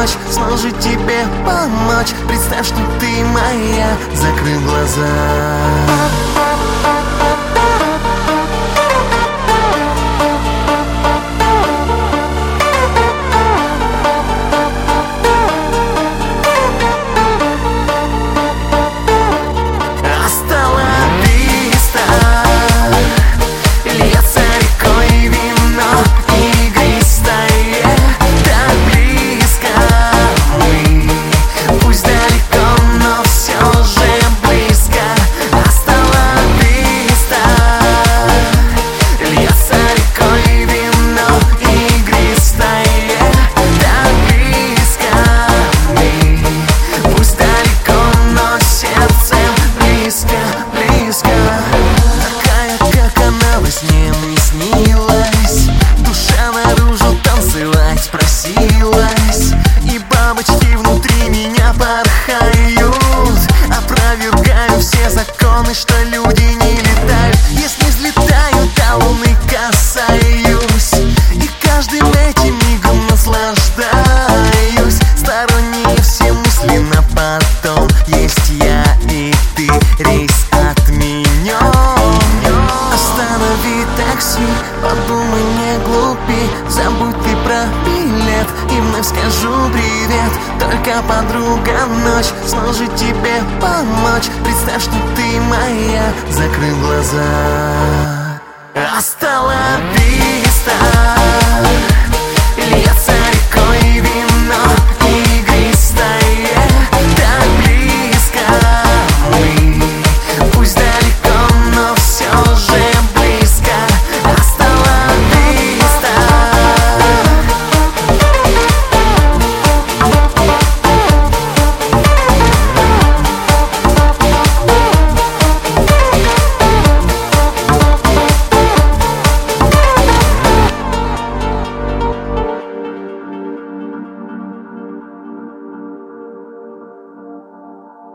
ночь сможет тебе помочь. Представь, что ты моя, закрыв глаза. Просилась, и бабочки внутри меня порхают. Опровергаю все законы, что люди не летают. Если взлетаю, до луны касаюсь, и каждым этим мигом наслаждаюсь. Сторонние все мысли на потом. Есть я и ты, рейс отменен. Останови такси, подумай, не глупи. Забудь ты про билет и вновь скажу привет. Только подруга ночь сможет тебе помочь. Представь, что ты моя, закрыв глаза. Hasta la vista, Илья Царь.